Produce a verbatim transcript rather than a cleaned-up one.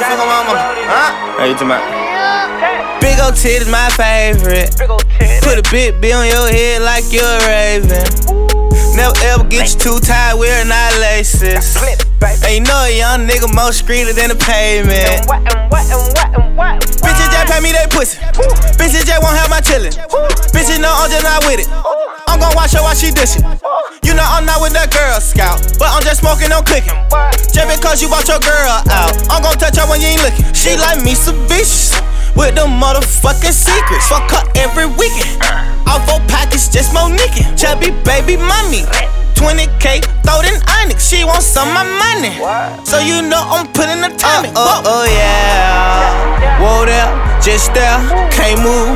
fuck on mama. Huh? Hey, you talking about? Big ol' titties, my favorite. Put a big bill on your head like you're a raven. Never ever get you too tired, we're not laces. And you know a young nigga more streeter than the pavement. Bitches just pay me they pussy. Bitches just won't have my chillin'. Bitches know I'm just not with it. I'm gon' watch her while she dishing. You know I'm not with that Girl Scout, but I'm just smoking, I'm cooking. Just because you bought your girl out, I'm gon' touch her when you ain't looking. She like me some bitches with the motherfucking secrets. Fuck her every weekend. Off four pockets, just more nicking. Chubby baby mommy, twenty K, throw in Onyx. She wants some of my money, so you know I'm putting the time in. Oh, oh, oh yeah, whoa there, just there, can't move.